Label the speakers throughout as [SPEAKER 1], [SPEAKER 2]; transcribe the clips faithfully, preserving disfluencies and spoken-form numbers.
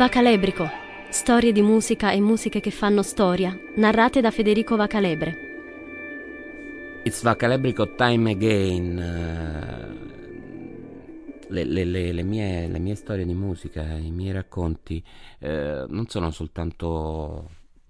[SPEAKER 1] Vacalebrico. Storie di musica e musiche che fanno storia, narrate da Federico Vacalebre.
[SPEAKER 2] It's Vacalebrico time again. Le, le, le, le, mie, le mie storie di musica, i miei racconti eh, non sono soltanto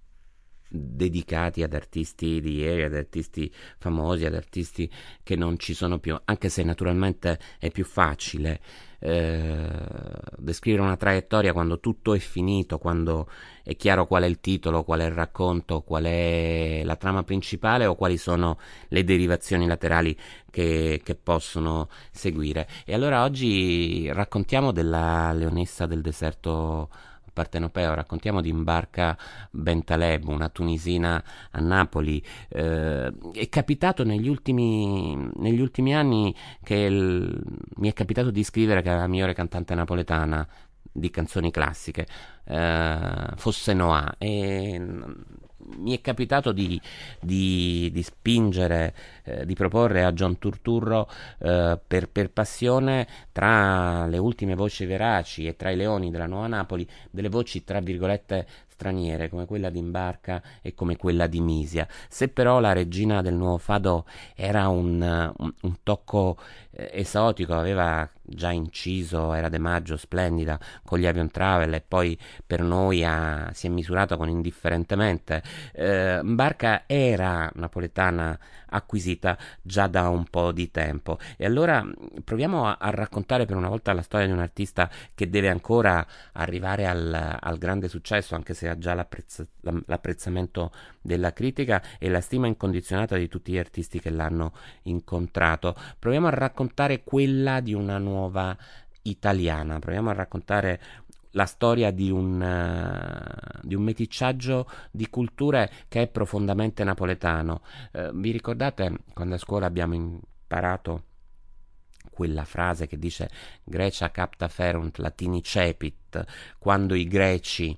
[SPEAKER 2] dedicati ad artisti di ieri, ad artisti famosi, ad artisti che non ci sono più, anche se naturalmente è più facile eh, descrivere una traiettoria quando tutto è finito, quando è chiaro qual è il titolo, qual è il racconto, qual è la trama principale o quali sono le derivazioni laterali che, che possono seguire. E allora oggi raccontiamo della leonessa del deserto partenopeo, raccontiamo di Mbarka Bentaleb, una tunisina a Napoli. Eh, è capitato negli ultimi, negli ultimi anni che il, mi è capitato di scrivere che la migliore cantante napoletana di canzoni classiche eh, fosse Noà, e mi è capitato di, di, di spingere, eh, di proporre a John Turturro eh, per, per passione, tra le ultime voci veraci e tra i leoni della Nuova Napoli, delle voci tra virgolette straniere come quella di Mbarka e come quella di Misia. Se però la regina del nuovo fado era un, un, un tocco eh, esotico, aveva già inciso Era De Maggio splendida con gli Avion Travel e poi per noi ha, si è misurato con Indifferentemente, eh, Mbarka era napoletana acquisita già da un po' di tempo. E allora proviamo a, a raccontare per una volta la storia di un artista che deve ancora arrivare al, al grande successo, anche se ha già l'apprezz- l'apprezzamento della critica e la stima incondizionata di tutti gli artisti che l'hanno incontrato. Proviamo a raccontare quella di una nuova italiana, proviamo a raccontare la storia di un, uh, di un meticciaggio di culture che è profondamente napoletano. Uh, vi ricordate quando a scuola abbiamo imparato quella frase che dice Grecia capta ferunt latini cepit, quando i greci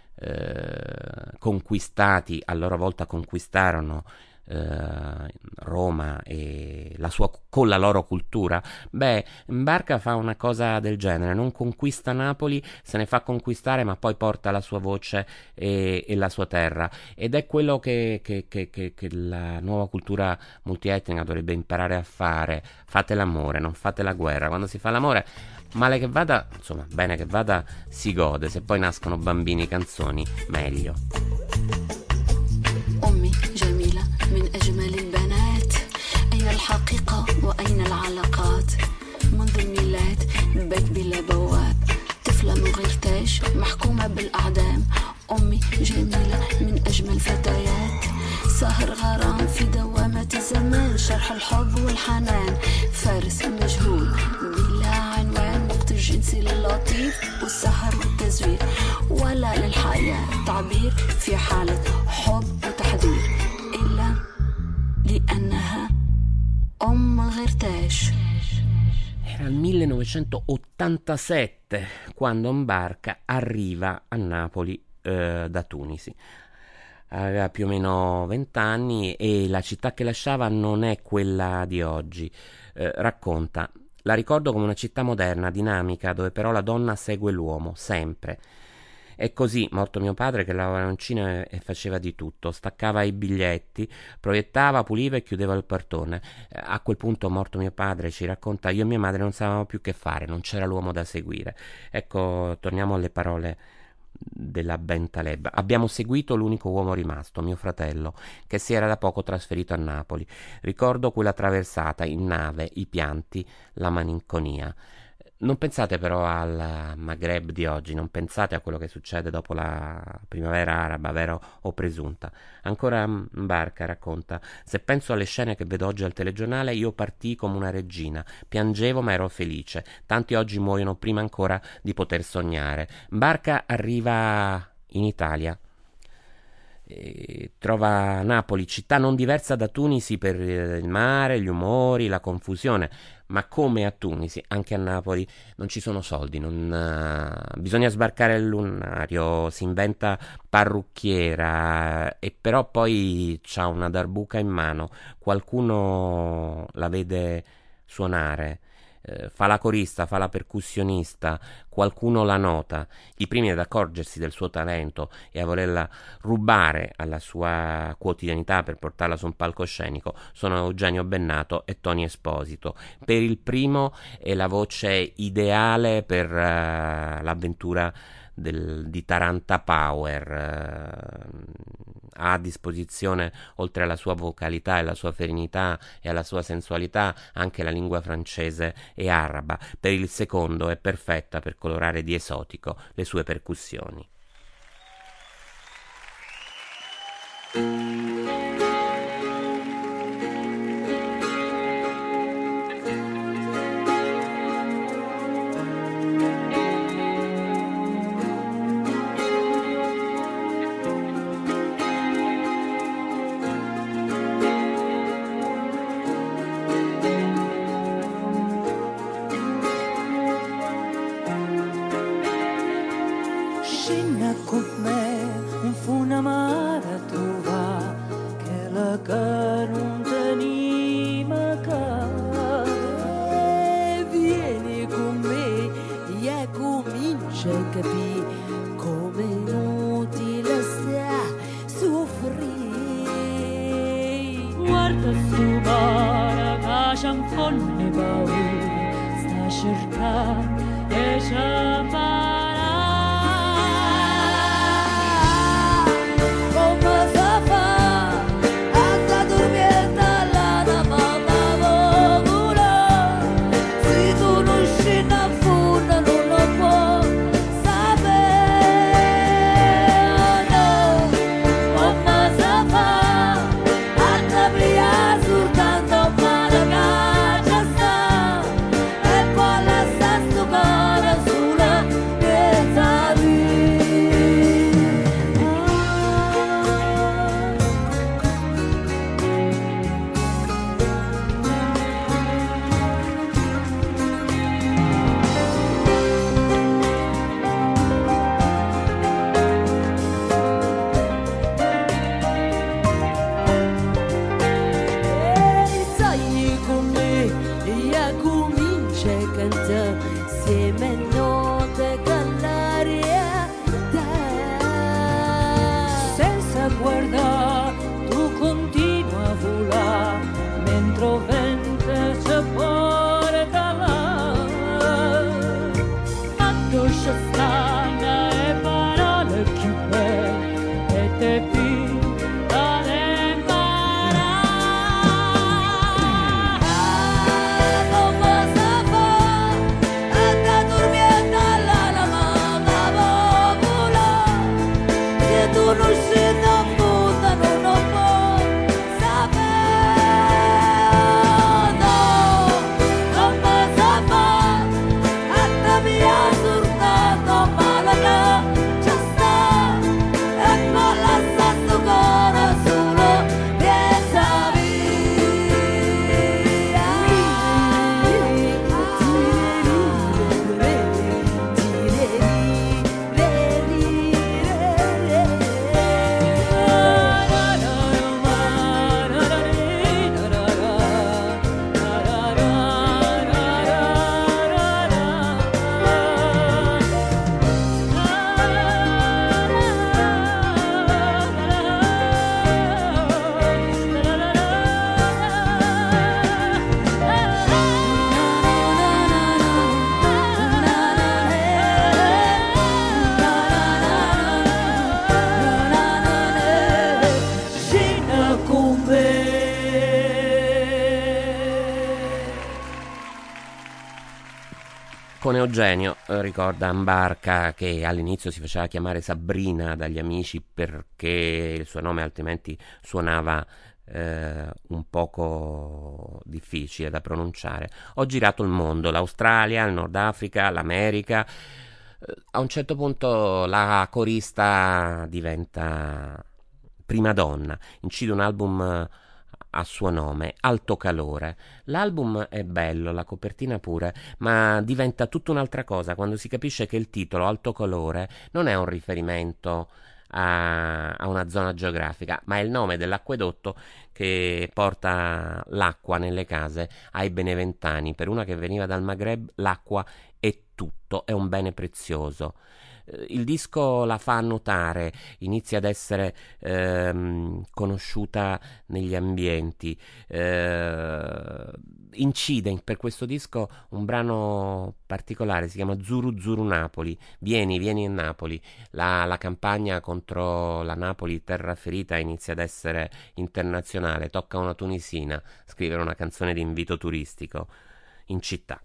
[SPEAKER 2] uh, conquistati a loro volta conquistarono Roma e la sua, con la loro cultura? Beh, Mbarka fa una cosa del genere, non conquista Napoli, se ne fa conquistare, ma poi porta la sua voce e, e la sua terra, ed è quello che, che, che, che, che la nuova cultura multietnica dovrebbe imparare a fare. Fate l'amore, non fate la guerra. Quando si fa l'amore, male che vada, insomma, bene che vada, si gode. Se poi nascono bambini, canzoni, meglio.
[SPEAKER 3] من أجمل البنات أين الحقيقة وأين العلاقات منذ الميلاد بيت بلا بواب طفلة من غير تاج محكومة بالأعدام أمي جميلة من أجمل فتيات سهر غرام في دوامة الزمان شرح الحب والحنان فارس مجهول بلا عنوان وقت الجنسي اللطيف والسهر والتزوير ولا للحياة تعبير في حالة حب وتحذير إلا لأنها أم غير تاج.
[SPEAKER 2] Era il millenovecentottantasette quando Mbarka arriva a Napoli eh, da Tunisi. Aveva più o meno vent'anni e la città che lasciava non è quella di oggi. Eh, racconta: la ricordo come una città moderna, dinamica, dove però la donna segue l'uomo, sempre. È così, morto mio padre, che lavorava in cinema e faceva di tutto, staccava i biglietti, proiettava, puliva e chiudeva il portone. A quel punto, morto mio padre, ci racconta, io e mia madre non sapevamo più che fare, non c'era l'uomo da seguire. Ecco, torniamo alle parole della Bentaleb. Abbiamo seguito l'unico uomo rimasto, mio fratello, che si era da poco trasferito a Napoli. Ricordo quella traversata in nave, i pianti, la malinconia. Non pensate però al Maghreb di oggi, non pensate a quello che succede dopo la primavera araba, vero o presunta. Ancora Mbarka racconta: se penso alle scene che vedo oggi al telegiornale, io partii come una regina, piangevo ma ero felice. Tanti oggi muoiono prima ancora di poter sognare. Mbarka arriva in Italia. E trova Napoli, città non diversa da Tunisi per il mare, gli umori, la confusione, ma come a Tunisi, anche a Napoli non ci sono soldi, non, uh, bisogna sbarcare il lunario, si inventa parrucchiera e però poi c'ha una darbuca in mano, qualcuno la vede suonare, eh, fa la corista, fa la percussionista, qualcuno la nota. I primi ad accorgersi del suo talento e a volerla rubare alla sua quotidianità per portarla su un palcoscenico sono Eugenio Bennato e Tony Esposito. Per il primo è la voce ideale per uh, l'avventura del, di Taranta Power. Uh, ha a disposizione, oltre alla sua vocalità e alla sua ferinità e alla sua sensualità, anche la lingua francese e araba. Per il secondo è perfetta per colorare di esotico le sue percussioni. Con Eugenio eh, ricorda Ambarca, che all'inizio si faceva chiamare Sabrina dagli amici perché il suo nome altrimenti suonava eh, un poco difficile da pronunciare. Ho girato il mondo, l'Australia, il Nord Africa, l'America. Eh, a un certo punto la corista diventa prima donna, incide un album a suo nome, Alto Calore. L'album è bello, la copertina pure, ma diventa tutta un'altra cosa quando si capisce che il titolo Alto Calore non è un riferimento a, a una zona geografica, ma è il nome dell'acquedotto che porta l'acqua nelle case ai beneventani. Per una che veniva dal Maghreb l'acqua è tutto, è un bene prezioso. Il disco la fa notare, inizia ad essere ehm, conosciuta negli ambienti, eh, incide per questo disco un brano particolare, si chiama Zuru Zuru Napoli, vieni, vieni a Napoli. La, la campagna contro la Napoli terra ferita inizia ad essere internazionale, tocca a una tunisina scrivere una canzone di invito turistico in città.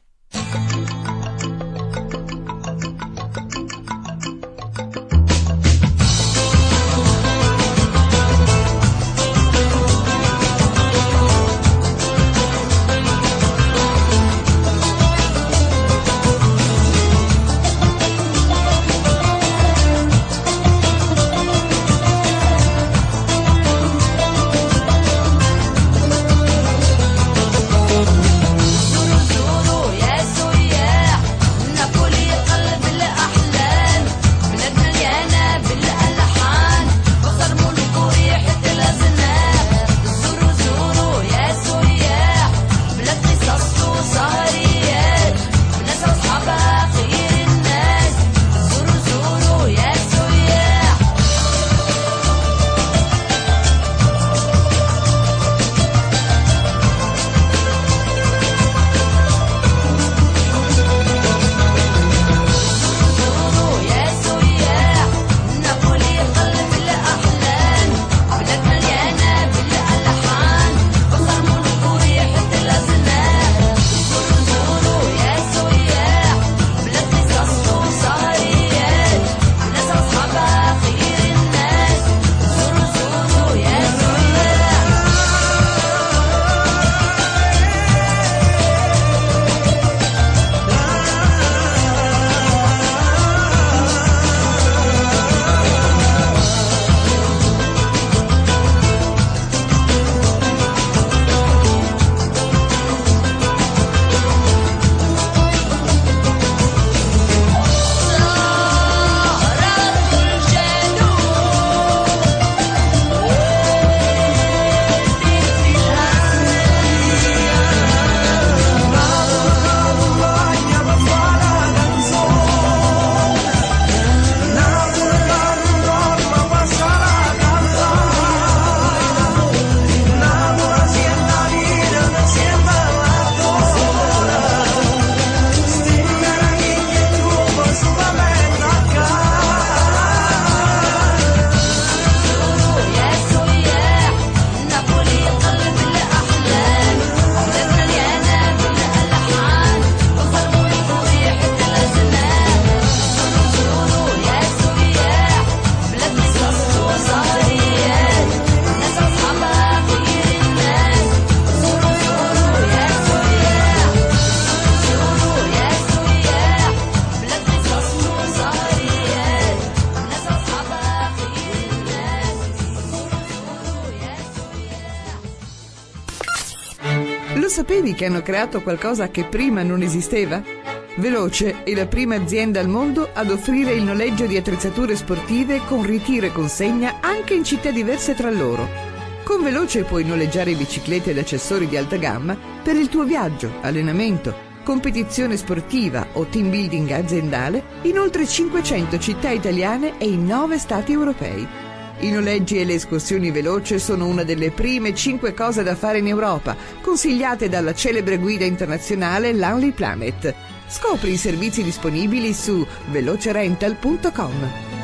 [SPEAKER 4] sapevi che hanno creato qualcosa che prima non esisteva? Veloce è la prima azienda al mondo ad offrire il noleggio di attrezzature sportive con ritiro e consegna anche in città diverse tra loro. Con Veloce puoi noleggiare biciclette ed accessori di alta gamma per il tuo viaggio, allenamento, competizione sportiva o team building aziendale in oltre cinquecento città italiane e in nove stati europei. I noleggi e le escursioni Veloce sono una delle prime cinque cose da fare in Europa, consigliate dalla celebre guida internazionale Lonely Planet. Scopri i servizi disponibili su velocerental punto com.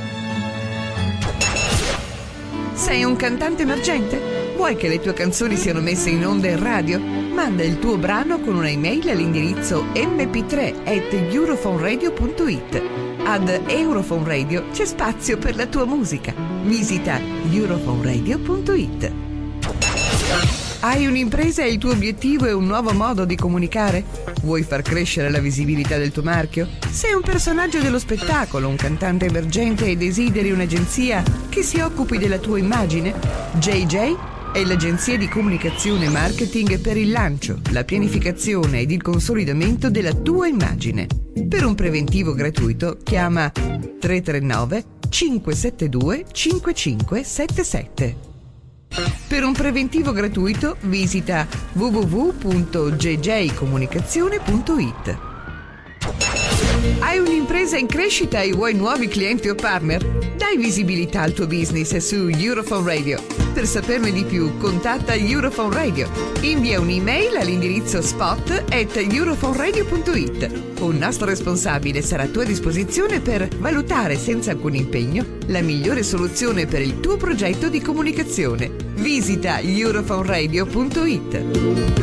[SPEAKER 4] Sei un cantante emergente? Vuoi che le tue canzoni siano messe in onda in radio? Manda il tuo brano con una email all'indirizzo m p tre at eurofoneradio punto it. Ad Europhone Radio c'è spazio per la tua musica. Visita eurofoneradio punto it. Hai un'impresa e il tuo obiettivo è un nuovo modo di comunicare? Vuoi far crescere la visibilità del tuo marchio? Sei un personaggio dello spettacolo, un cantante emergente e desideri un'agenzia che si occupi della tua immagine? J J è l'agenzia di comunicazione e marketing per il lancio, la pianificazione ed il consolidamento della tua immagine. Per un preventivo gratuito chiama tre tre nove cinque sette due cinque cinque sette sette. Per un preventivo gratuito visita w w w punto g j comunicazione punto i t. Hai un'impresa in crescita e vuoi nuovi clienti o partner? Dai visibilità al tuo business su Europhone Radio. Per saperne di più, contatta Europhone Radio. Invia un'email all'indirizzo spot at europhoneradio punto i t. Un nostro responsabile sarà a tua disposizione per valutare senza alcun impegno la migliore soluzione per il tuo progetto di comunicazione. Visita europhoneradio punto i t.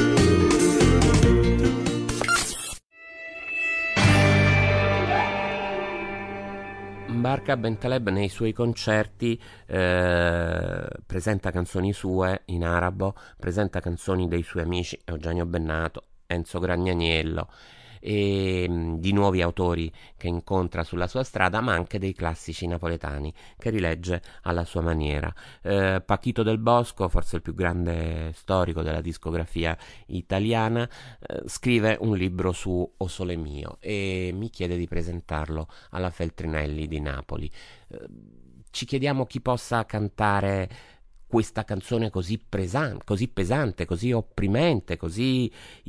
[SPEAKER 2] Mbarka Bentaleb nei suoi concerti eh, presenta canzoni sue in arabo, presenta canzoni dei suoi amici Eugenio Bennato, Enzo Gragnaniello e mh, di nuovi autori che incontra sulla sua strada, ma anche dei classici napoletani che rilegge alla sua maniera. Eh, Paquito del Bosco, forse il più grande storico della discografia italiana, eh, scrive un libro su O Sole Mio e mi chiede di presentarlo alla Feltrinelli di Napoli. Eh, ci chiediamo chi possa cantare questa canzone così pesante, così pesante, così opprimente, così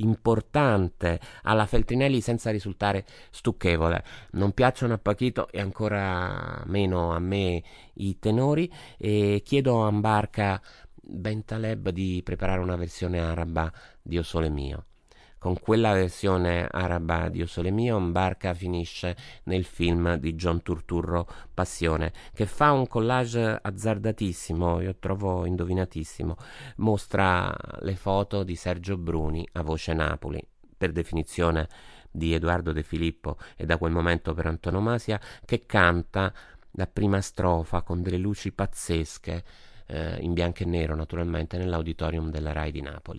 [SPEAKER 2] importante alla Feltrinelli senza risultare stucchevole. Non piacciono a Paquito e ancora meno a me i tenori, e chiedo a Mbarka Bentaleb di preparare una versione araba di O Sole Mio. Con quella versione araba di O Sole Mio, Mbarka finisce nel film di John Turturro Passione, che fa un collage azzardatissimo, io trovo indovinatissimo. Mostra le foto di Sergio Bruni a voce Napoli, per definizione di Edoardo De Filippo e da quel momento per antonomasia, che canta la prima strofa con delle luci pazzesche, Eh, in bianco e nero naturalmente, nell'auditorium della Rai di Napoli.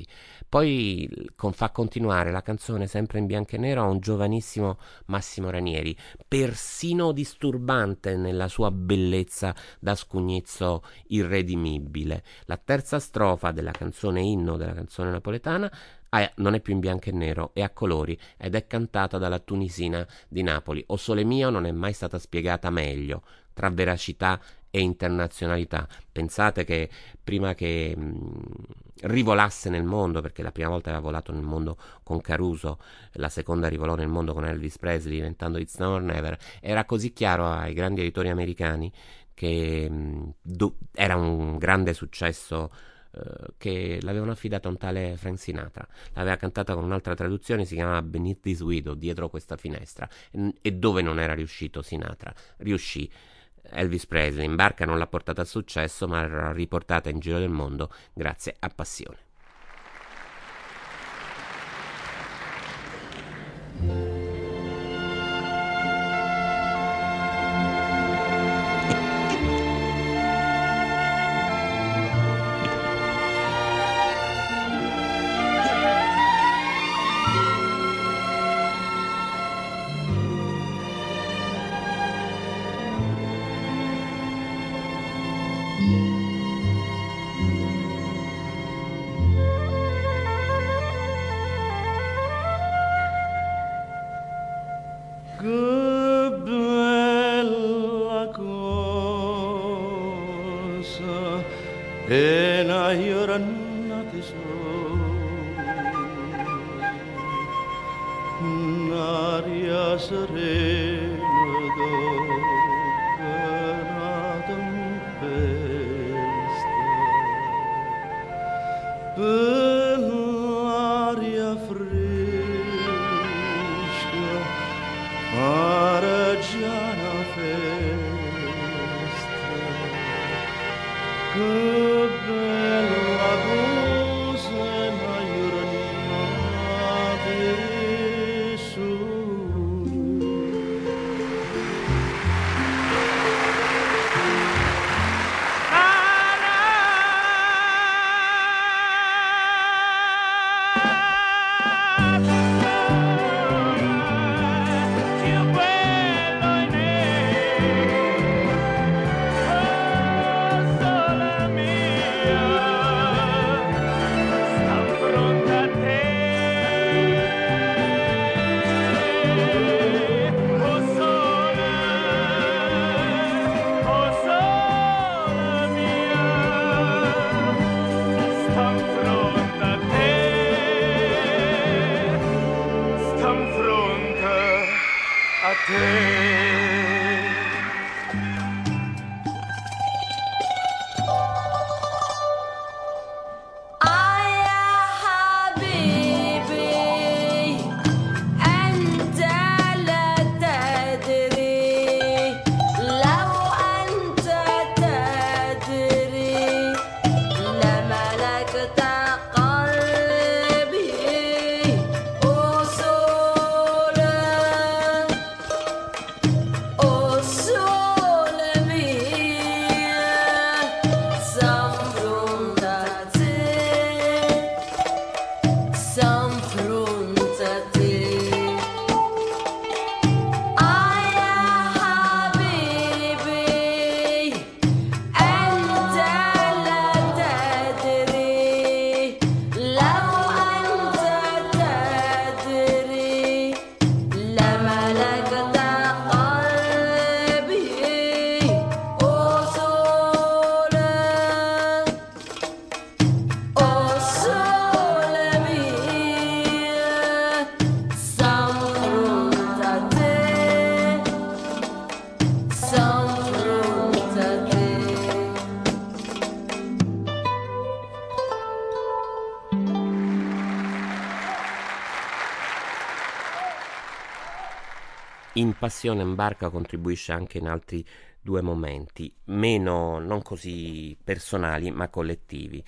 [SPEAKER 2] Poi con, fa continuare la canzone sempre in bianco e nero a un giovanissimo Massimo Ranieri, persino disturbante nella sua bellezza da scugnizzo irredimibile. La terza strofa della canzone inno della canzone napoletana ah, non è più in bianco e nero, è a colori ed è cantata dalla tunisina di Napoli. O Sole Mio non è mai stata spiegata meglio, tra veracità e internazionalità. Pensate che prima che mh, rivolasse nel mondo, perché la prima volta aveva volato nel mondo con Caruso, la seconda rivolò nel mondo con Elvis Presley diventando It's Now or Never, era così chiaro ai grandi editori americani che mh, do, era un grande successo, eh, che l'avevano affidata a un tale Frank Sinatra. L'aveva cantata con un'altra traduzione, si chiamava Beneath This Window, dietro questa finestra, e, e dove non era riuscito Sinatra, riuscì Elvis Presley. Mbarka non l'ha portata a successo, ma l'ha riportata in giro del mondo grazie a Passione. In Passione in barca contribuisce anche in altri due momenti, meno non così personali ma collettivi.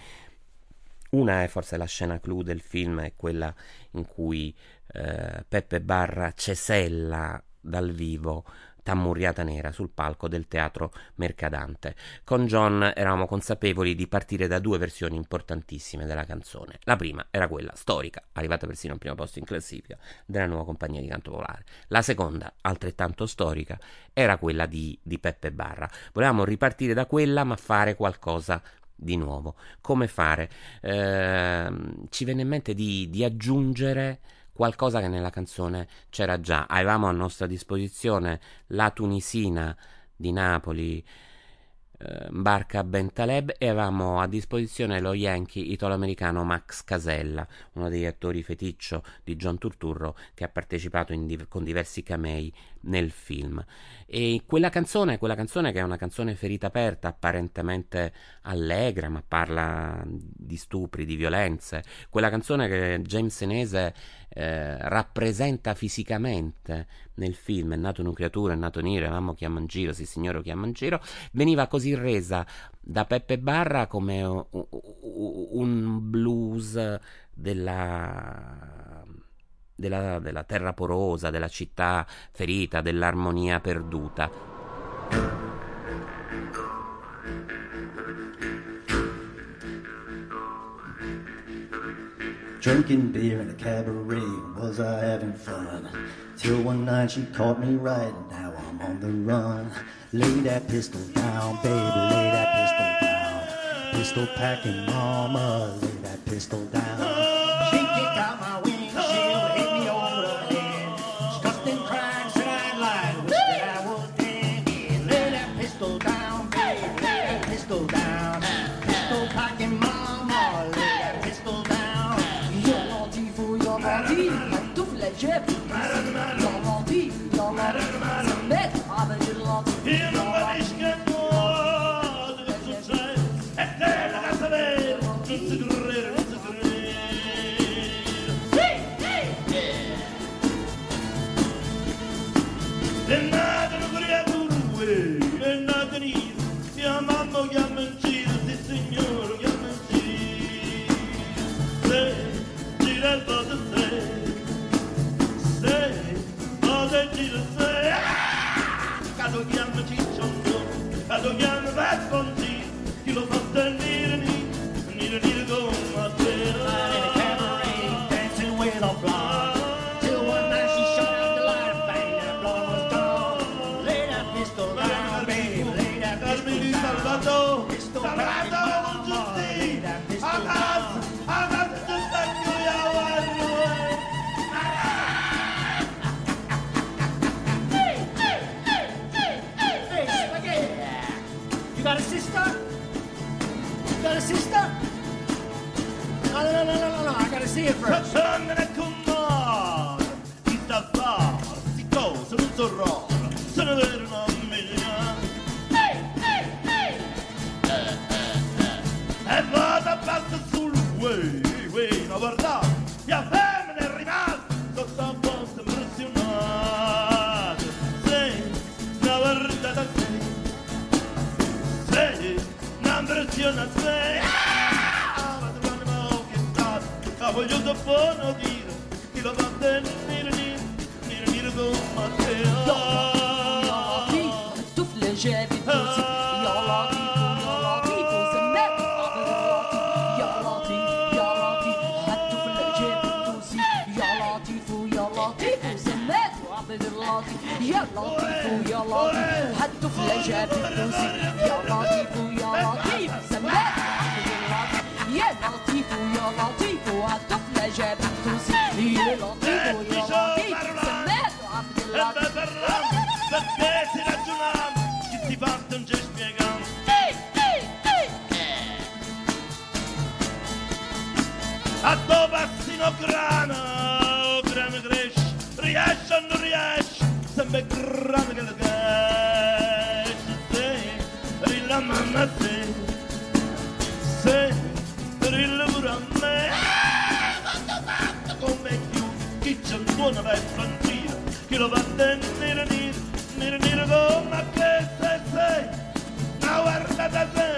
[SPEAKER 2] Una è forse la scena clou del film, è quella in cui eh, Peppe Barra cesella dal vivo Tammurriata Nera sul palco del Teatro Mercadante. Con John eravamo consapevoli di partire da due versioni importantissime della canzone. La prima era quella storica, arrivata persino al primo posto in classifica, della Nuova Compagnia di Canto Popolare. La seconda, altrettanto storica, era quella di, di Peppe Barra. Volevamo ripartire da quella ma fare qualcosa di nuovo. Come fare? Eh, ci venne in mente di, di aggiungere qualcosa che nella canzone c'era già. Avevamo a nostra disposizione la tunisina di Napoli, eh, Barca Bentaleb, e avevamo a disposizione lo yankee italo-americano Max Casella, uno degli attori feticcio di John Turturro, che ha partecipato in div- con diversi camei nel film. E quella canzone, quella canzone che è una canzone ferita aperta, apparentemente allegra, ma parla di stupri, di violenze, quella canzone che James Senese eh, rappresenta fisicamente nel film, È nato una creatura, è nato Nero, mamma chiama in giro, sì signore chiama in giro, veniva così resa da Peppe Barra come un blues della Della, della terra porosa, della città ferita, dell'armonia perduta.
[SPEAKER 5] Drinking beer in a cabaret, was I having fun? Till one night she caught me right, and now I'm on the run. Lay that pistol down, baby, lay that pistol down. Pistol packing mama, lay that pistol down. She kicked out my windshield, hit me over the head. She cussed and cried, said I'd lied, wish that I was dead. Lay that pistol down, baby, lay that pistol down. Pistol packing mama, lay that pistol down. Io non ti fu, io non ti, ma tu leggevi. Io non ti, io non ti, se metto a vedere la tua. Io non capisco nulla che succede, e te la casa vera, non si credere, non si credere. È nata una creatura, è nata nera, mia mamma chiama in giro, sì signore chiama in giro. Se gira il posto se, se, posto gira se, caso chiama ciccione, caso chiama per sconti, chi lo fa tenere nero, nero nero come a te. In a cabaret, dancing with a blonde. Salvador, Salvador con tutti, agas, agas tutta chiuia Hey, hey, hey, hey, hey, hey, spaghetti. You got a sister? You got a sister? No, no, no, no, no, no, I gotta see it first. Come on, it's a bar, it's a go, so it's a rock.
[SPEAKER 6] Uè, uè, ma guarda, mia femmina è rimasta sotto un po' impressionata. Sei una guarda da te, sei una impressionata. Sei, ah, ma tu non mi che stato, ma voglio da buono dire, chi lo va bene, nire, nire, nire, nire come te.
[SPEAKER 3] Tu flegevi così, io la dico, io la dico, se me io la dico, io la dico, e tu flegevi così, io la dico, io la dico, se me io la dico, io la dico, e tu flegevi così, io la dico, io la dico, se me io la dico, io la dico, e tu flegevi così, io la dico, io la dico, se me la dico.
[SPEAKER 6] Perché si ragionava, chi ti parte non ci spiegava. A dove passino grana, oh grana cresce, riesce o non riesce, sempre grana che le cresce. Sei, rilla mamma te, sei, rilla pure a me. Quando fatto come chiuso, chi c'è un buono per frontiera, chi lo va a tenere nero. Nire nire come che sei, sei una guarda da te,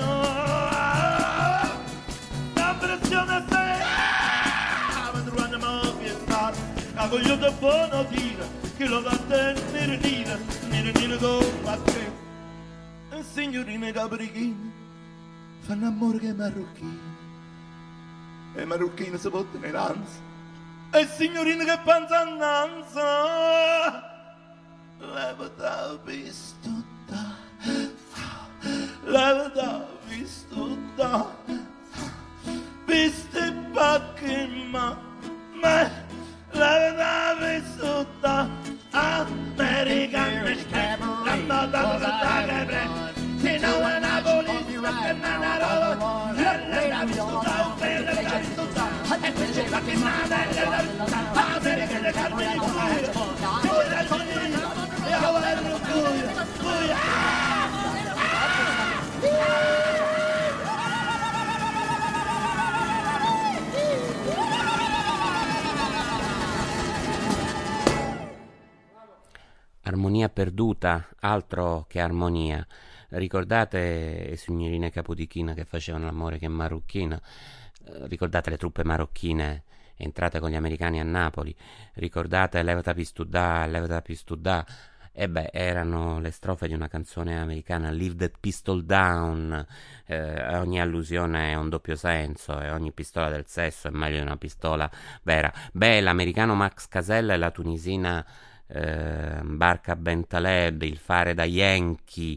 [SPEAKER 6] una pressione sei, ma tu non mi piace, ma voglio da buono dire, che lo va a te, nire nire, nire nire come che. E signorine caprichine, fanno amore che marocchini, e marocchine si portano in ansia, e signorine che pensano in ansia. Leva da vistuta, leva da vistuta, viste pacche ma me, leva da vistuta, American Cabaret, la moda da Cabaret, se no è Napoli, che non è Napoli, leva da vistuta, leva da vistuta, e invece la che nada è la vistuta, American Cabaret,
[SPEAKER 2] Armonia perduta, altro che armonia. Ricordate le signorine Capodichina che facevano l'amore che marocchina? Ricordate le truppe marocchine entrate con gli americani a Napoli? Ricordate Levata Pistudà, Levata Pistudà? E beh, erano le strofe di una canzone americana, Leave That Pistol Down. Eh, ogni allusione è un doppio senso e ogni pistola del sesso è meglio di una pistola vera. Beh, l'americano Max Casella e la tunisina eh, Barka Bentaleb, il fare da Yankee,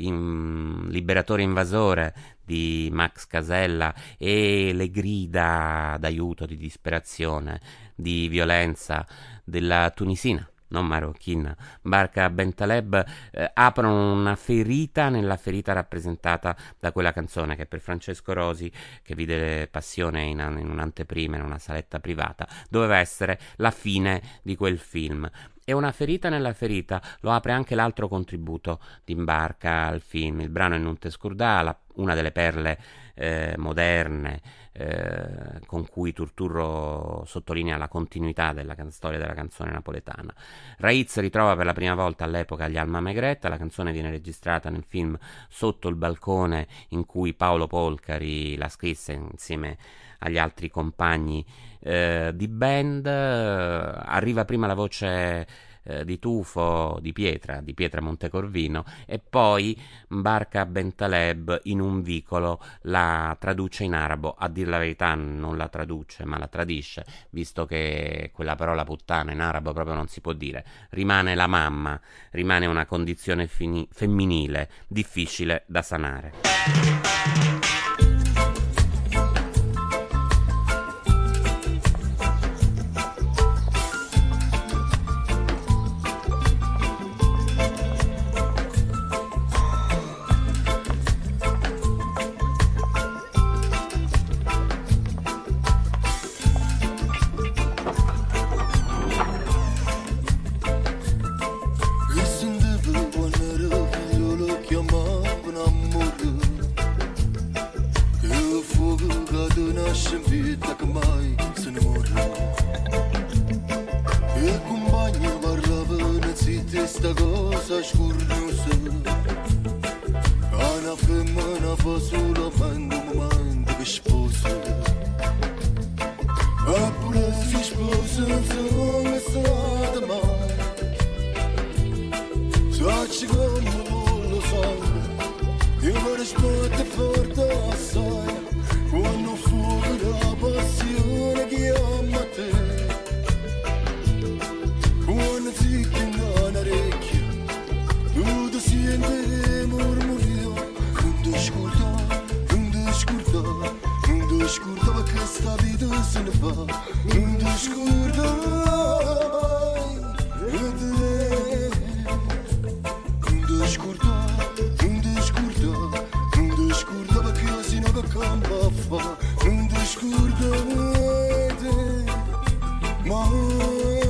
[SPEAKER 2] in, liberatore invasore di Max Casella, e le grida d'aiuto, di disperazione, di violenza della tunisina, non marocchina, Barka Bentaleb, eh, aprono una ferita nella ferita rappresentata da quella canzone che per Francesco Rosi, che vide Passione in, in un'anteprima, in una saletta privata, doveva essere la fine di quel film. E una ferita nella ferita lo apre anche l'altro contributo di Barka al film, il brano In non te scordà, una delle perle eh, moderne eh, con cui Turturro sottolinea la continuità della can- storia della canzone napoletana. Raiz ritrova per la prima volta all'epoca gli Alma Megretta, la canzone viene registrata nel film Sotto il balcone, in cui Paolo Polcari la scrisse insieme agli altri compagni eh, di band. Arriva prima la voce eh, di Tufo, di Pietra, di Pietra Montecorvino, e poi Barka Bentaleb in un vicolo la traduce in arabo. A dir la verità non la traduce ma la tradisce, visto che quella parola puttana in arabo proprio non si può dire. Rimane la mamma, rimane una condizione fini- femminile difficile da sanare.
[SPEAKER 7] Chiamavano amore fretta che mai se ne morra. E compagni parlavano zitti sta cosa scurnosa. Una femmina fa solamente un momento che sposa. Eppure si sposa non è stata mai. Sacci come lo sangue, io mi rispetto forte assai. Quando fuoco la passione chiama te, quando ti chiama un'orecchia, tu ti senti murmurio. Non ti scorda, non ti scorda, non ti scorda perché sta vita se ne fa. Non ti scorda mai, non ti scorda, non ti scorda, non ti scorda perché si ne campa fa. Non ti scorda mai.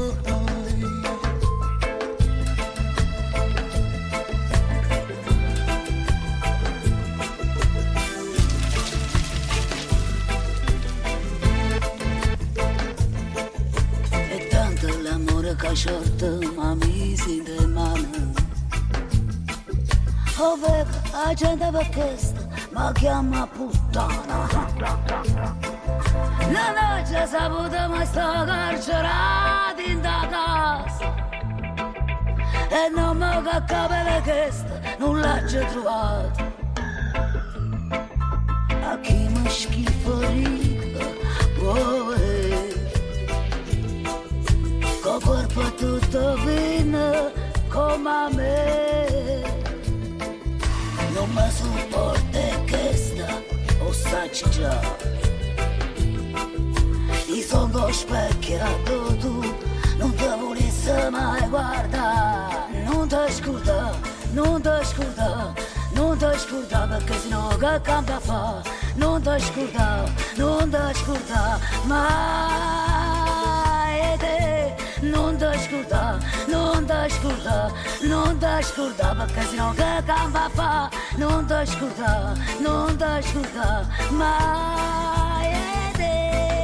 [SPEAKER 3] E tanto l'amore che certo ma mi si demana. Oh vedo, la gente per questo ma chiama puttana. Non ho già saputo mai sto carcerato in da casa. E non mi capire questo, non l'ho già trovato. A chi mi schifo ricco, poi con corpo tutto fine come a me. Non mi supporta questa, o sacci già. I sono due specchi tu, non ti volessi mai guardare. Non ti scorda, non ti scorda, non ti scorda perché sennò che campa fa. Non ti scorda, non ti scorda mai te. Non ti scorda, non ti scorda, non ti scorda perché sennò che campa fa. Non ti scorda, non ti scorda mai te.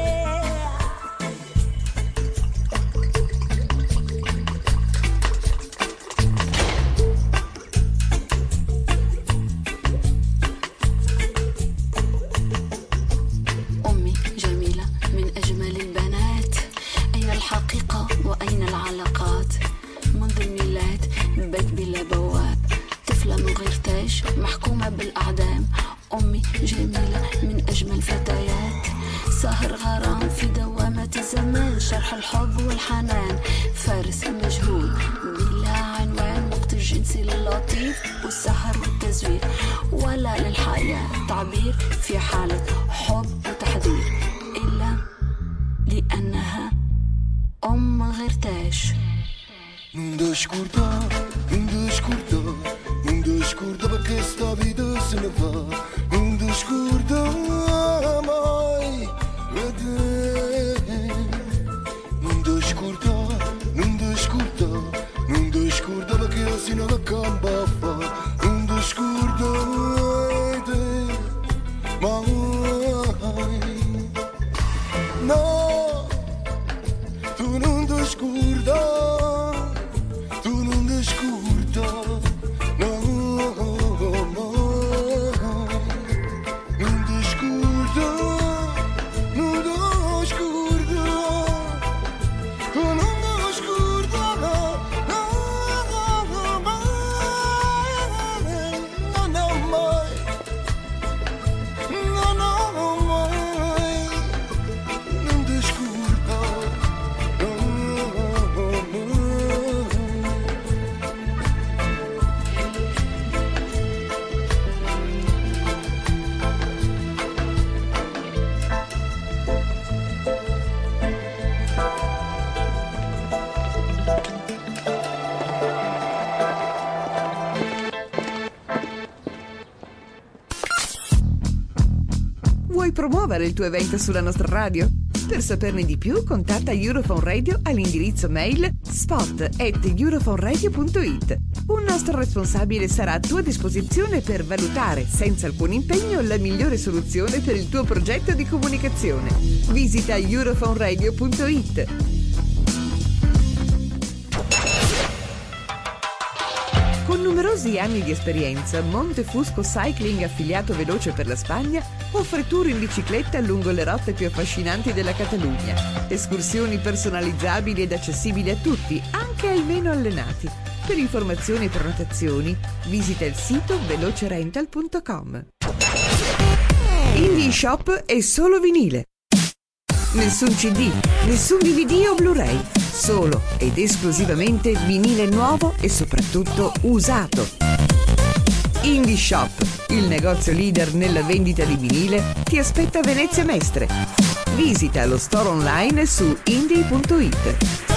[SPEAKER 8] أمي جميلة من أجمل البنات. أين الحقيقة وأين العلاقات؟ منذ الميلاد بيت بلا بواب، طفلة من غير تاج محكومة بالأعدام. أمي جميلة من أجمل فتيات. سهر غرام في دوامة الزمان، شرح الحب والحنان. فارس مجهول بلا عنوان، وقت الجنسي اللطيف والسهر والتزوير. ولا للحياة تعبير في حالة حب وتحذير، إلا لأنها أم غير تاج.
[SPEAKER 7] Non ti scorda, non ti scorda, non ti scorda perché sta vita se ne va. Non ti scorda mai, non ti scorda, non ti scorda, non ti scorda perché si ne campa fa. Non ti scorda mai, no, tu non ti scorda. Tu non ti scorda, no, no, non ti scorda, non ti scorda, tu non ti scorda, no, no, no, mai, no, no, mai, no, no, mai, non ti scorda, no, no.
[SPEAKER 4] Vuoi promuovere il tuo evento sulla nostra radio? Per saperne di più, contatta Europhone Radio all'indirizzo mail spot at europhoneradio punto it. Un nostro responsabile sarà a tua disposizione per valutare, senza alcun impegno, la migliore soluzione per il tuo progetto di comunicazione. Visita europhoneradio punto it. Con numerosi anni di esperienza, Montefusco Cycling, affiliato veloce per la Spagna, offre tour in bicicletta lungo le rotte più affascinanti della Catalogna. Escursioni personalizzabili ed accessibili a tutti, anche ai meno allenati. Per informazioni e prenotazioni, visita il sito velocerental punto com. Indie Shop è solo vinile. Nessun C D, nessun D V D o Blu-ray, solo ed esclusivamente vinile nuovo e soprattutto usato. Indie Shop, il negozio leader nella vendita di vinile, ti aspetta a Venezia Mestre. Visita lo store online su indie punto it.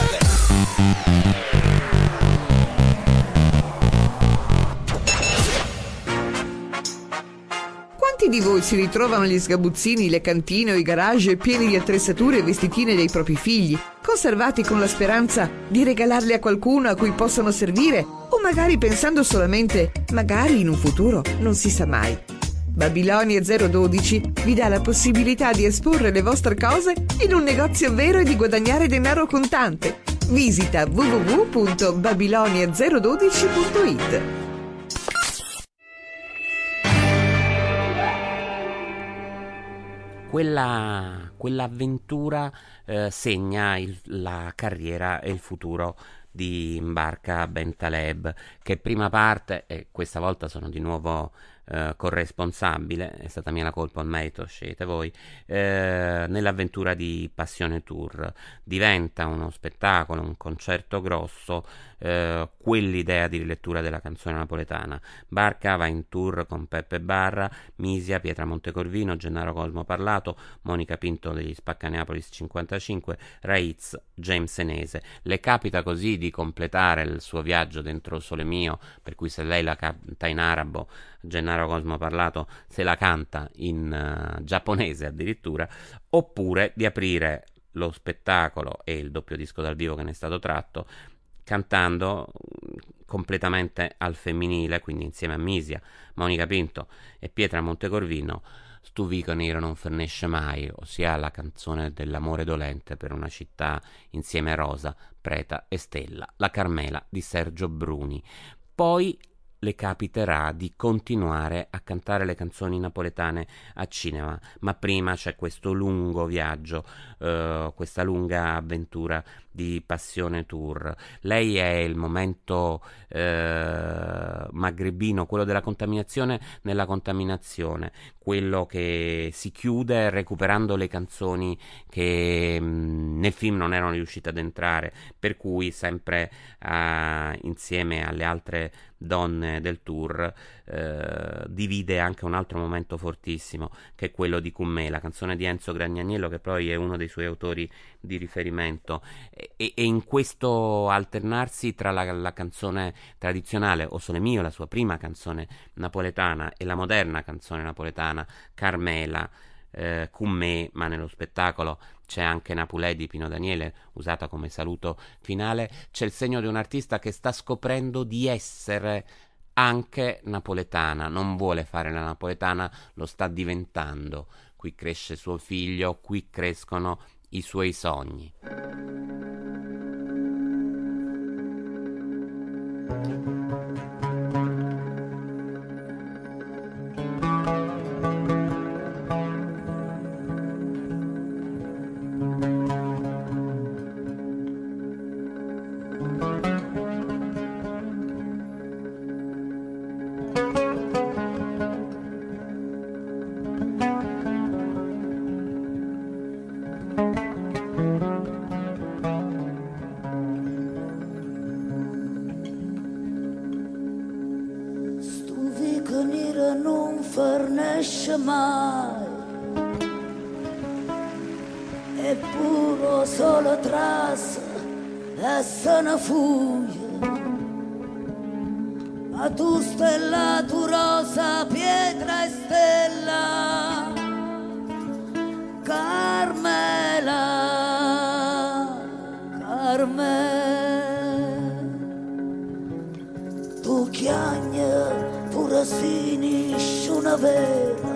[SPEAKER 4] Quanti di voi si ritrovano gli sgabuzzini, le cantine o i garage pieni di attrezzature e vestitine dei propri figli, conservati con la speranza di regalarli a qualcuno a cui possano servire, o magari pensando solamente, magari in un futuro, non si sa mai. Babilonia zero dodici vi dà la possibilità di esporre le vostre cose in un negozio vero e di guadagnare denaro contante. Visita w w w punto babilonia zero dodici punto it.
[SPEAKER 2] Quella, quell'avventura eh, segna il, la carriera e il futuro di Mbarka Bentaleb, che prima parte, e questa volta sono di nuovo eh, corresponsabile, è stata mia la colpa, ormai scegliete voi, eh, nell'avventura di Passione Tour. Diventa uno spettacolo, un concerto grosso, eh, quell'idea di rilettura della canzone napoletana. Barca va in tour con Peppe Barra, Misia, Pietra Montecorvino, Gennaro Cosmo Parlato, Monica Pinto degli Spaccaneapolis cinquantacinque, Raiz, James Enese. Le capita così di completare il suo viaggio dentro Sole Mio, per cui se lei la canta in arabo, Gennaro Cosmo Parlato se la canta in uh, giapponese addirittura, oppure di aprire lo spettacolo e il doppio disco dal vivo che ne è stato tratto cantando completamente al femminile, quindi insieme a Misia, Monica Pinto e Pietra Montecorvino, Stu Vico nero non fornisce mai, ossia la canzone dell'amore dolente per una città, insieme a Rosa, Preta e Stella, la Carmela di Sergio Bruni. Poi le capiterà di continuare a cantare le canzoni napoletane a cinema, ma prima c'è questo lungo viaggio, eh, questa lunga avventura di Passione Tour. Lei è il momento eh, magrebino, quello della contaminazione nella contaminazione, quello che si chiude recuperando le canzoni che mh, nel film non erano riuscite ad entrare, per cui sempre eh, insieme alle altre donne del tour eh, divide anche un altro momento fortissimo, che è quello di Cummè, la canzone di Enzo Gragnaniello, che poi è uno dei suoi autori di riferimento, e, e in questo alternarsi tra la, la canzone tradizionale O Sole Mio, la sua prima canzone napoletana, e la moderna canzone napoletana Carmela, eh, Cummè, ma nello spettacolo c'è anche Napulè di Pino Daniele, usata come saluto finale. C'è il segno di un artista che sta scoprendo di essere anche napoletana, non vuole fare la napoletana, lo sta diventando. Qui cresce suo figlio, qui crescono i suoi sogni.
[SPEAKER 9] fornisce mai, è puro solo trasso e se ne fugge. Ma tu stella, tu rosa, pietra e stella, Carmela, primavera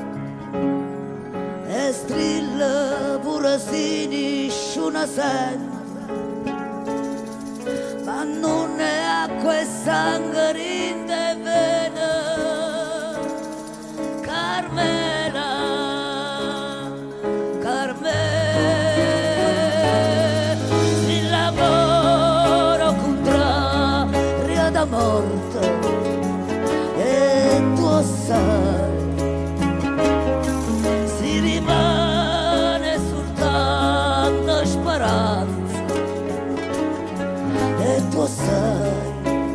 [SPEAKER 9] e strilla pure si nisce una senza, ma non è acqua e sangue in te vena. Carmela, Carmela, il lavoro contrario da morte e tu sai, si rimane soltanto speranza e tu sai,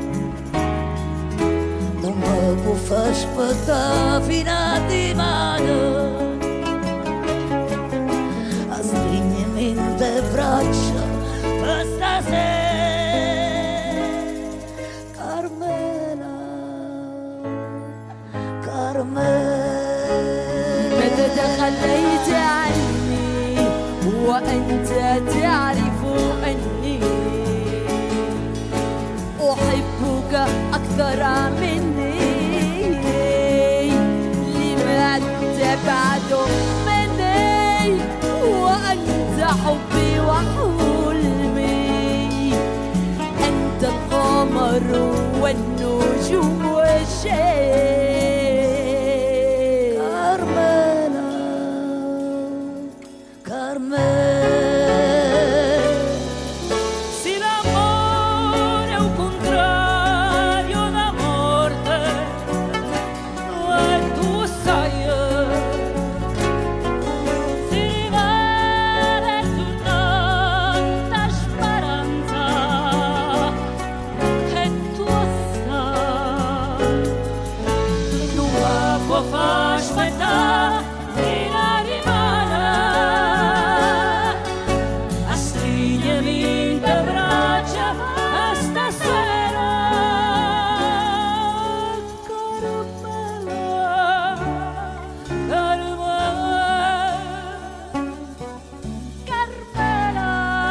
[SPEAKER 9] non mi può far aspettare fino a dimani. Stringimi in te braccia per stasera, Carmela, Carmela.
[SPEAKER 3] متى تخليت عني وأنت تعرف أني أحبك أكثر مني، لما تبعد مني وأنت حبي وحلمي، أنت القمر والنجوم والشيء.
[SPEAKER 9] Carmela, Carmela.
[SPEAKER 3] Se l'amore è un contrario da morte, e tu sai, si rimane soltanto speranza, e tu sai, non mi può far aspettare fino a rimane, a stringermi in te braccia a stasera, Carmela, Carmela, Carmela,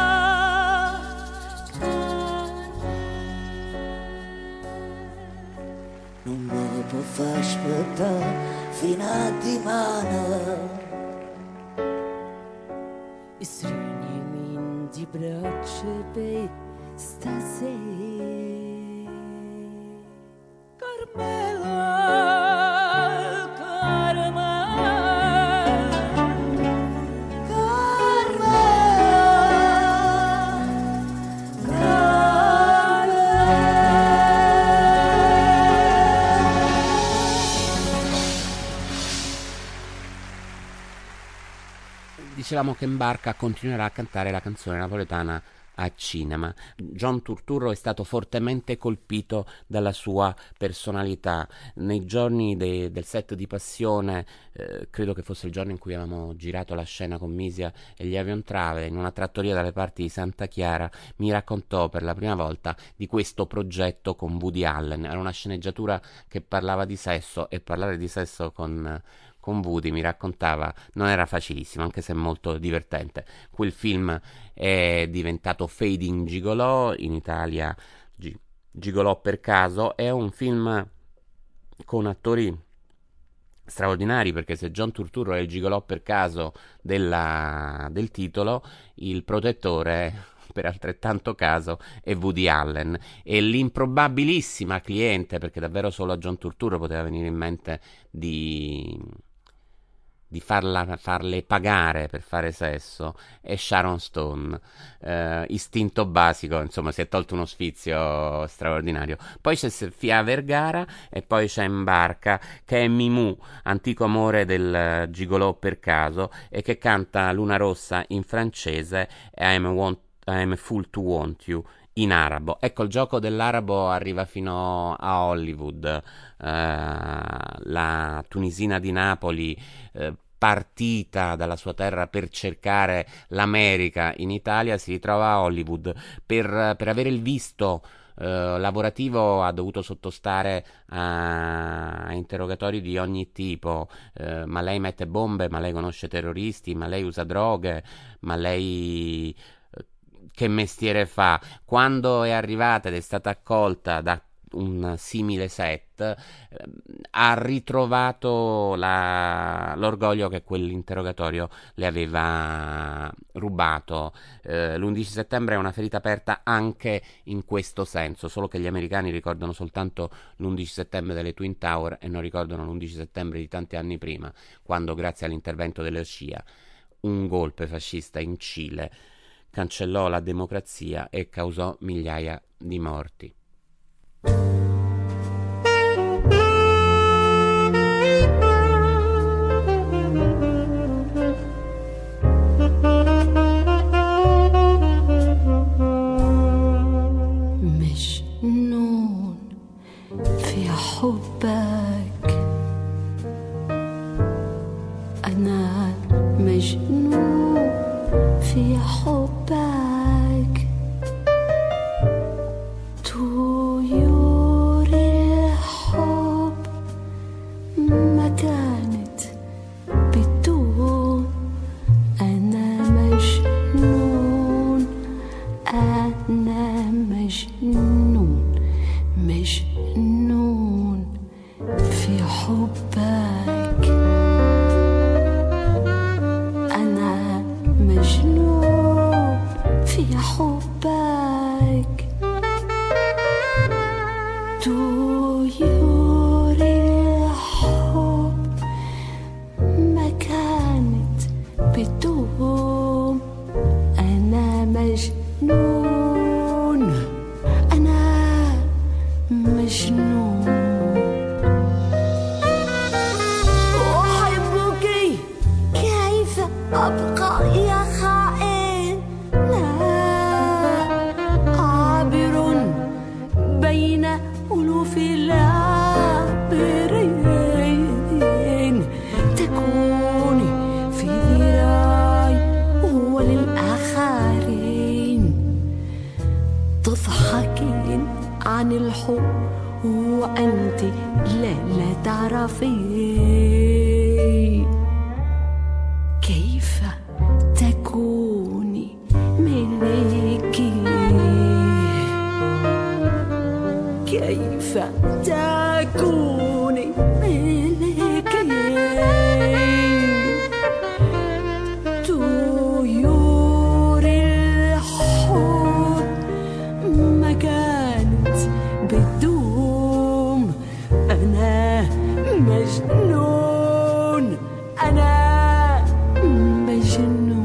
[SPEAKER 9] Non mi può far aspettare fino a dimani.
[SPEAKER 3] stringimi in di braccia per stasera, Carmela, Carmela,
[SPEAKER 2] Dicevamo che in barca continuerà a cantare la canzone napoletana a cinema. John Turturro è stato fortemente colpito dalla sua personalità. Nei giorni de- del set di Passione, eh, credo che fosse il giorno in cui avevamo girato la scena con Misia e gli Avion Travel, in una trattoria dalle parti di Santa Chiara, mi raccontò per la prima volta di questo progetto con Woody Allen. Era una sceneggiatura che parlava di sesso, e parlare di sesso con... con Woody, mi raccontava, non era facilissimo, anche se molto divertente. Quel film è diventato Fading Gigolò, in Italia G- Gigolò per caso. È un film con attori straordinari, perché se John Turturro è il gigolò per caso della, del titolo, il protettore per altrettanto caso è Woody Allen, e l'improbabilissima cliente, perché davvero solo a John Turturro poteva venire in mente di... di farla, farle pagare per fare sesso, è Sharon Stone. eh, istinto basico, insomma, si è tolto uno sfizio straordinario. Poi c'è Sofia Vergara e poi c'è in barca, che è Mimù, antico amore del gigolò per caso, e che canta Luna Rossa in francese e I'm a, want, I'm a Fool to Want You in arabo. Ecco, il gioco dell'arabo arriva fino a Hollywood. Uh, la tunisina di Napoli, uh, partita dalla sua terra per cercare l'America in Italia, si ritrova a Hollywood. Per, per avere il visto Uh, lavorativo ha dovuto sottostare a, a interrogatori di ogni tipo. Uh, ma lei mette bombe, ma lei conosce terroristi, ma lei usa droghe, ma lei uh, che mestiere fa? Quando è arrivata ed è stata accolta da un simile set, eh, ha ritrovato la, l'orgoglio che quell'interrogatorio le aveva rubato. Eh, l'undici settembre è una ferita aperta anche in questo senso, solo che gli americani ricordano soltanto l'undici settembre delle Twin Tower e non ricordano l'undici settembre di tanti anni prima, quando grazie all'intervento delle C I A un golpe fascista in Cile cancellò la democrazia e causò migliaia di morti.
[SPEAKER 8] مجنون في حبك، أنا مجنون في حبك، طيور الحب ما كانت بتدوم، أنا مجنون أنا مجنون مجنون في حبك، أنا مجنون في حبك، طيور الحب ما كانت بتدوم، أنا مجنون أنا مجنون أحبك، كيف أبقى يا خائن، لا عابر بين ألوف العابرين، تكوني في ذراعي وللآخرين، تضحكين عن الحب وأنت لا لا تعرفين، كيف تكوني ملكي، كيف تكوني ملكي، طيور الحب ما كانت بتدوم، أنا مجنون أنا مجنون.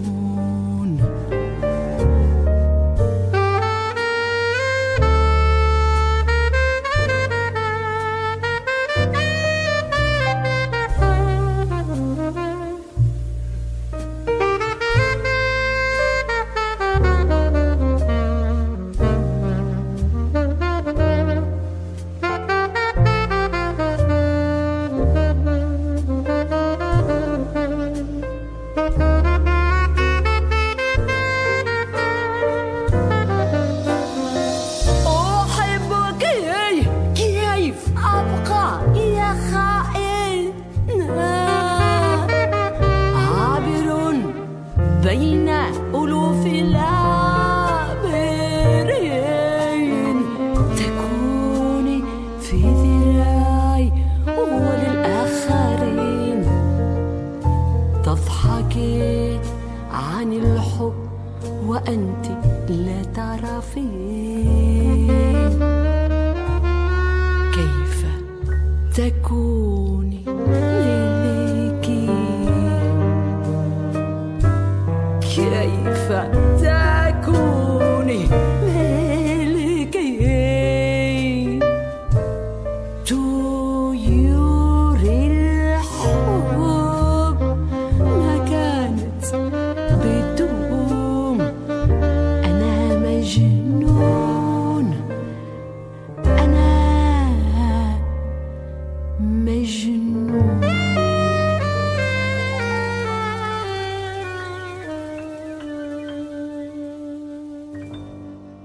[SPEAKER 8] أحبك، كيف أبقى يا خائن، عابر بين ألوف العابرين، تكوني في ذراعي وللآخرين، تضحكي عن الحب وأنت لا تعرفين، كيف تكوني ملكي، كيف تكوني ملكي، طيور الحب ما كانت بتدوم، أنا مجنون أنا مجنون.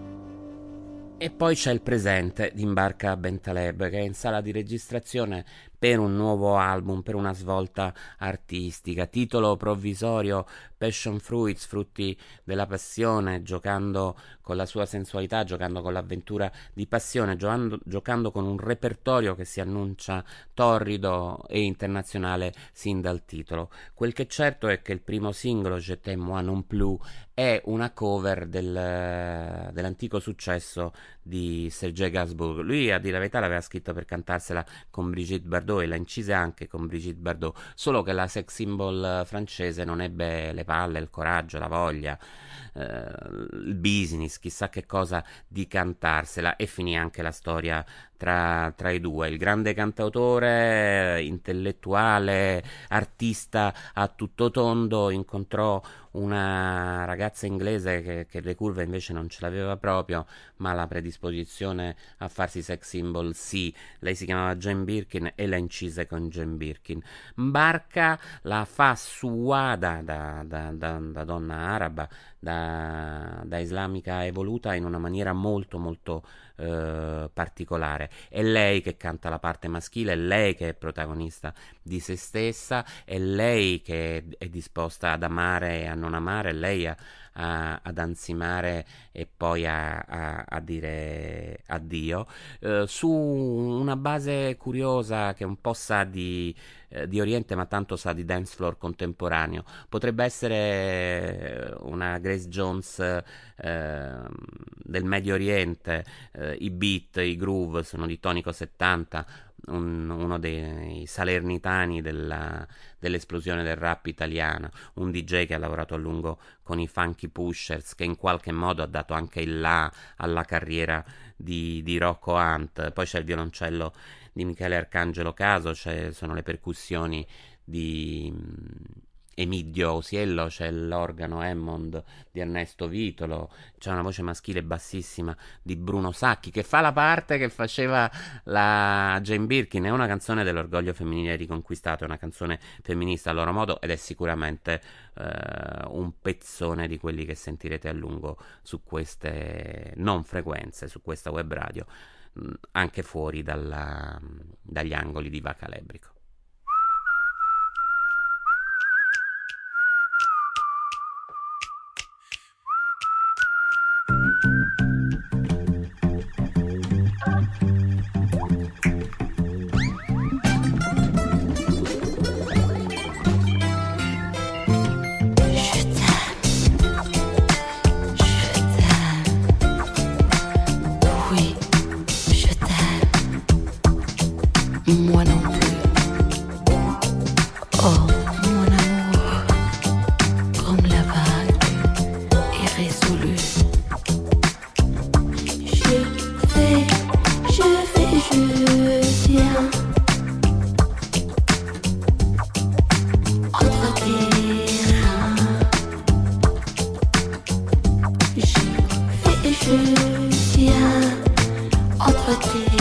[SPEAKER 2] E poi c'è il presente di Mbarka Bentaleb, che è in sala di registrazione per un nuovo album, per una svolta artistica. Titolo provvisorio: Passion Fruits, frutti della passione, giocando con la sua sensualità, giocando con l'avventura di passione, giocando, giocando con un repertorio che si annuncia torrido e internazionale sin dal titolo. Quel che è certo è che il primo singolo, Je t'aime moi non plus, è una cover del, dell'antico successo di Serge Gainsbourg. Lui, a dire la verità, l'aveva scritto per cantarsela con Brigitte Bardot e la incise anche con Brigitte Bardot, solo che la sex symbol francese non ebbe le palle, il coraggio, la voglia, eh, il business, chissà che cosa, di cantarsela, e finì anche la storia tra, tra i due. Il grande cantautore, intellettuale, artista a tutto tondo, incontrò una ragazza inglese che, che le curve invece non ce l'aveva proprio, ma la predisposizione a farsi sex symbol sì. Lei si chiamava Jane Birkin e la incise con Jane Birkin. Mbarca la fa sua da, da, da, da, da donna araba, da, da islamica evoluta, in una maniera molto molto eh, particolare. È lei che canta la parte maschile, è lei che è protagonista di se stessa, è lei che è disposta ad amare e a non amare, è lei a, a, ad ansimare e poi a, a, a dire addio, eh, su una base curiosa che un po' sa di, eh, di Oriente, ma tanto sa di dance floor contemporaneo. Potrebbe essere una Grace Jones eh, del Medio Oriente. eh, i beat, i groove sono di Tonico settanta, un, uno dei salernitani della, dell'esplosione del rap italiano, un D J che ha lavorato a lungo con i Funky Pushers, che in qualche modo ha dato anche il là alla carriera di, di Rocco Hunt. Poi c'è il violoncello di Michele Arcangelo Caso, c'è, sono le percussioni di Emidio Osiello, c'è l'organo Hammond di Ernesto Vitolo, c'è una voce maschile bassissima di Bruno Sacchi, che fa la parte che faceva la Jane Birkin. È una canzone dell'orgoglio femminile riconquistato, è una canzone femminista a loro modo, ed è sicuramente eh, un pezzone di quelli che sentirete a lungo su queste non frequenze, su questa web radio, mh, anche fuori dalla, dagli angoli di Vaca Lebrico.
[SPEAKER 8] Moi non plus. Oh, mon amour, comme la vague irrésolue. Je vais, je vais, je viens. Entre tes reins. Je vais, je viens. Entre tes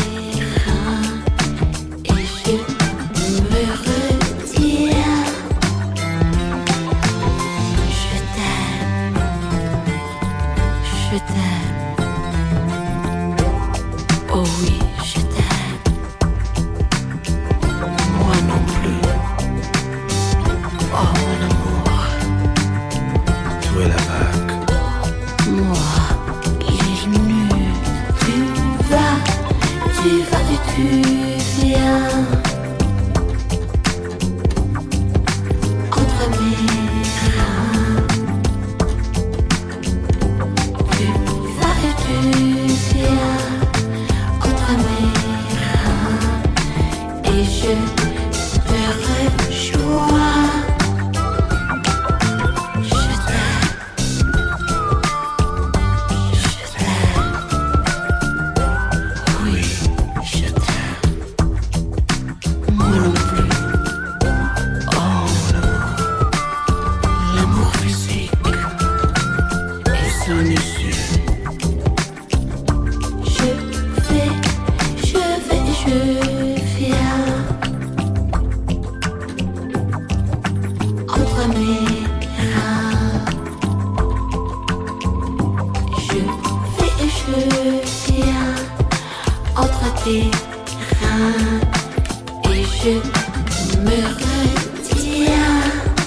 [SPEAKER 8] tes reins et je je me retiens.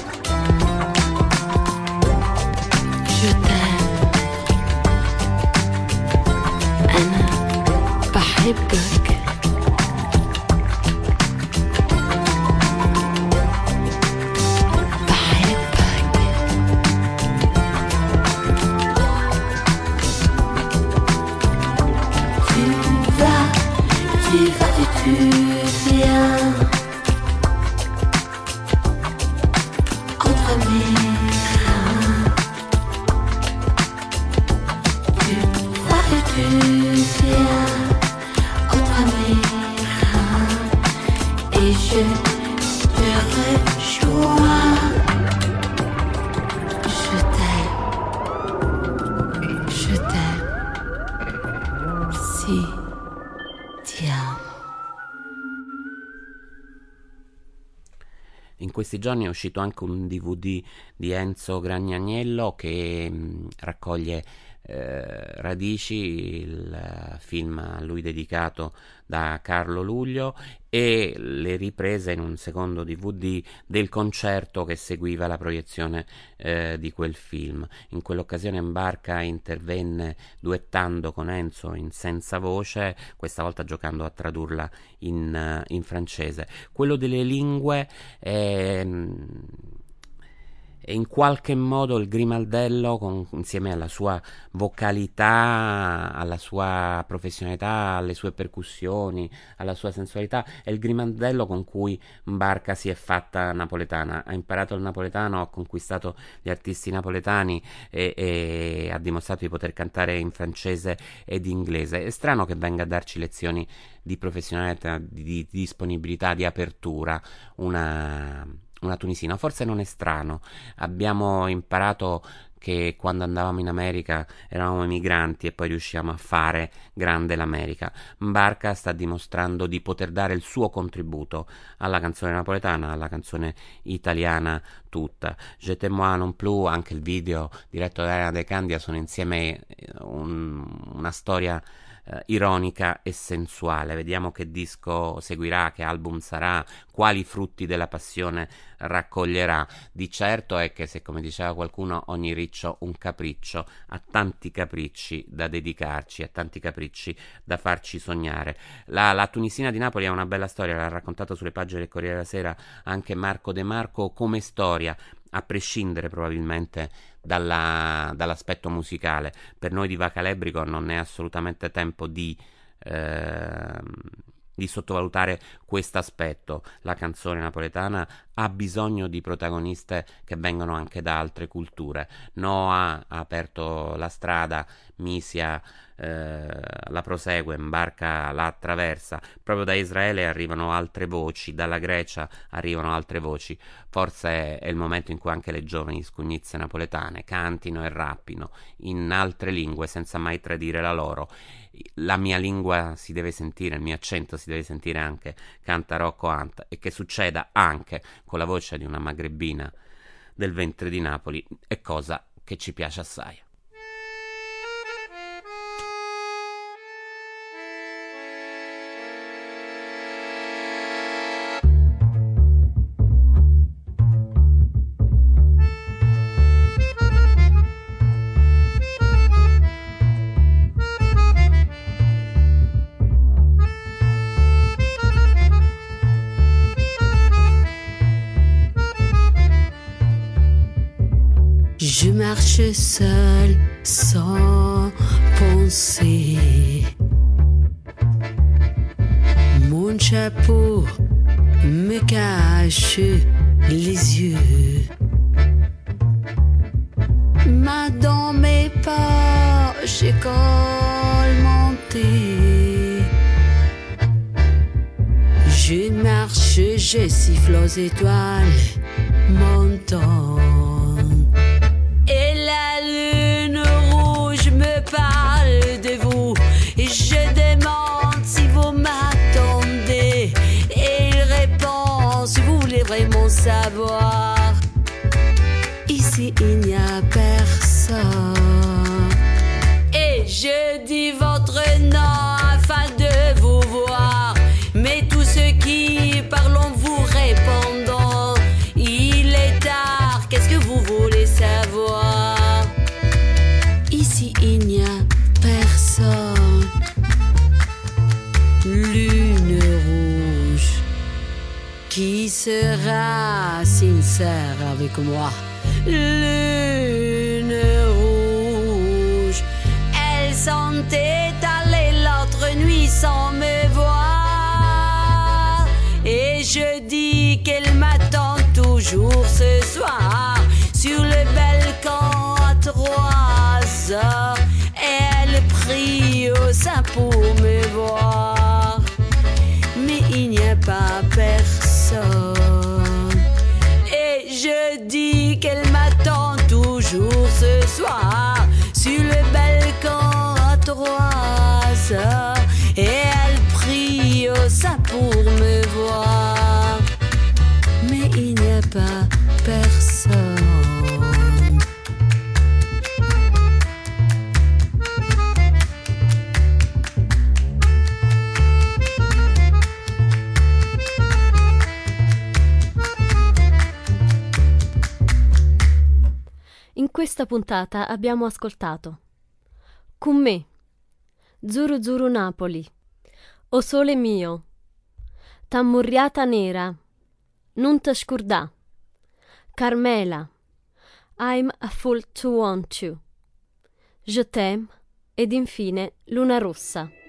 [SPEAKER 8] Je t'aime. أنا بحبك.
[SPEAKER 10] Tu viens entre mes reins. Tu vas et tu viens entre mes reins. Et je te rejoins. Je t'aime. Je t'aime. Si ti amo.
[SPEAKER 2] In questi giorni è uscito anche un D V D di Enzo Gragnaniello che mh, raccoglie eh, Radici, il film a lui dedicato da Carlo Luglio, e le riprese in un secondo D V D del concerto che seguiva la proiezione eh, di quel film. In quell'occasione Mbarca intervenne duettando con Enzo in Senza Voce, questa volta giocando a tradurla in, in francese. Quello delle lingue è, è in qualche modo il grimaldello, con, insieme alla sua vocalità, alla sua professionalità, alle sue percussioni, alla sua sensualità, è il grimaldello con cui Mbarca si è fatta napoletana. Ha imparato il napoletano, ha conquistato gli artisti napoletani e, e ha dimostrato di poter cantare in francese ed inglese. È strano che venga a darci lezioni di professionalità, di, di disponibilità, di apertura, una... una tunisina. Forse non è strano, abbiamo imparato che quando andavamo in America eravamo emigranti e poi riusciamo a fare grande l'America. Mbarca sta dimostrando di poter dare il suo contributo alla canzone napoletana, alla canzone italiana tutta. Je t'aime non plus, anche il video diretto da Elena De Candia, sono insieme un, una storia Uh, ironica e sensuale. Vediamo che disco seguirà, che album sarà, quali frutti della passione raccoglierà. Di certo è che, se come diceva qualcuno, ogni riccio un capriccio, ha tanti capricci da dedicarci, ha tanti capricci da farci sognare. La, la tunisina di Napoli è una bella storia, l'ha raccontato sulle pagine del Corriere della Sera anche Marco De Marco come storia, a prescindere probabilmente dalla, dall'aspetto musicale. Per noi di Vacalebrico non è assolutamente tempo di, eh, di sottovalutare questo aspetto. La canzone napoletana ha bisogno di protagoniste che vengono anche da altre culture. Noah ha aperto la strada, Misia eh, la prosegue, Mbarca la attraversa. Proprio da Israele arrivano altre voci, dalla Grecia arrivano altre voci. Forse è il momento in cui anche le giovani scugnizze napoletane cantino e rappino in altre lingue senza mai tradire la loro. La mia lingua si deve sentire, il mio accento si deve sentire anche, canta Rocco Ant, e che succeda anche con la voce di una magrebina del ventre di Napoli è cosa che ci piace assai.
[SPEAKER 8] Je marche seul sans penser. Mon chapeau me cache les yeux. Main dans mes poches colmontées. Je marche, je siffle aux étoiles montant. Et la lune rouge me parle de vous. Et je demande si vous m'attendez. Et il répond si vous voulez vraiment savoir. Ici il n'y a personne. Et je dis votre nom afin de vous voir. Mais tous ceux qui parlent
[SPEAKER 10] serre avec moi. Lune rouge, elle s'en est allée l'autre nuit sans me voir. Et je dis qu'elle m'attend toujours ce soir sur le balcon à trois heures. Et elle prie au sein pour me voir. Mais il n'y a pas personne. Et je dis qu'elle m'attend toujours ce soir sur le balcon à trois heures. Et elle prie au sein pour me voir. Mais il n'y a pas personne.
[SPEAKER 1] In questa puntata abbiamo ascoltato Con me, Zuru Zuru Napoli, O Sole Mio, Tammurriata Nera, Non te scordà, Carmela, I'm a Fool to Want You, Je t'aime ed infine Luna Rossa.